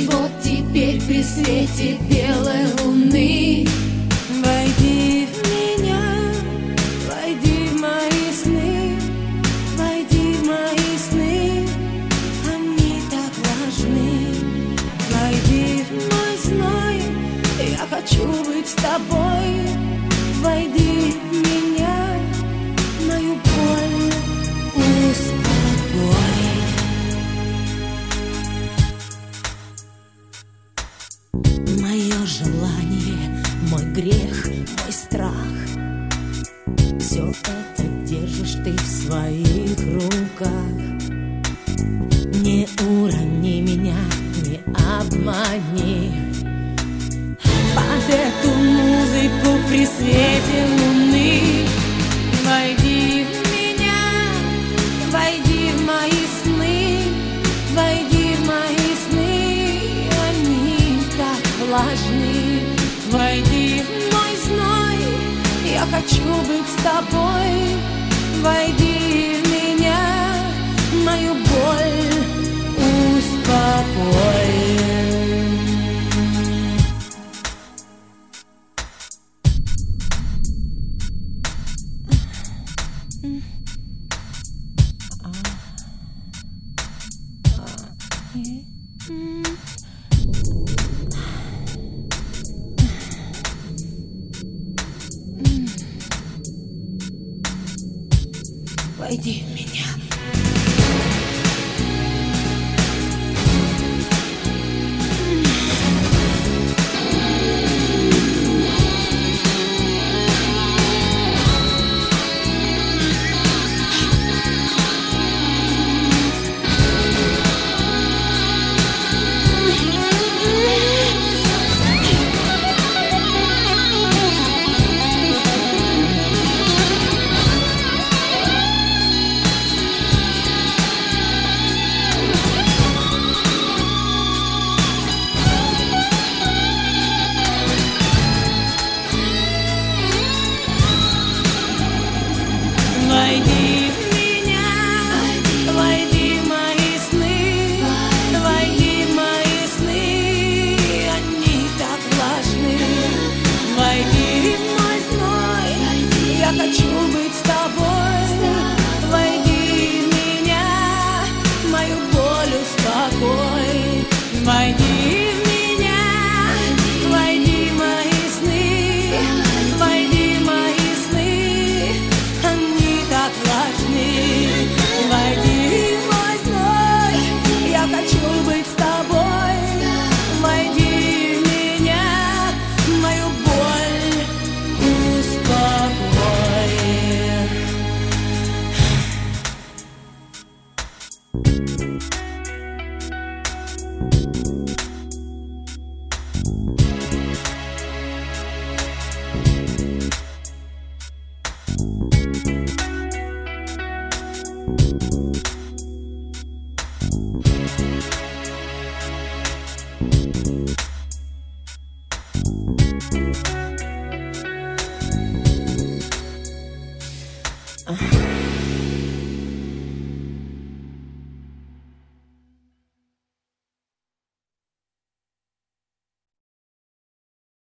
Вот теперь при свете белой луны войди в меня, войди в мои сны, войди в мои сны, они так важны. Войди в мой зной, я хочу быть с тобой. Войди в меня, мою боль успокой. Мое желание, мой грех, мой страх, все это держишь ты в своих руках. Не урони меня, не обмани. Под эту музыку при свете луны войди в меня, войди в мои сны, войди в мои сны, они так влажны. Войди в мой зной, я хочу быть с тобой. Войди в меня, мою боль успокой. Войди в меня. Войди в меня, войди в мои сны, войди в мои сны, они так влажны. Войди в мой зной, я хочу быть с тобой. Войди в меня, мою боль успокой. Войди в меня, войди в мои сны, войди в мои сны, они так важны. Войди в мой зной, я хочу быть с тобой. Войди в меня, мою боль успокой.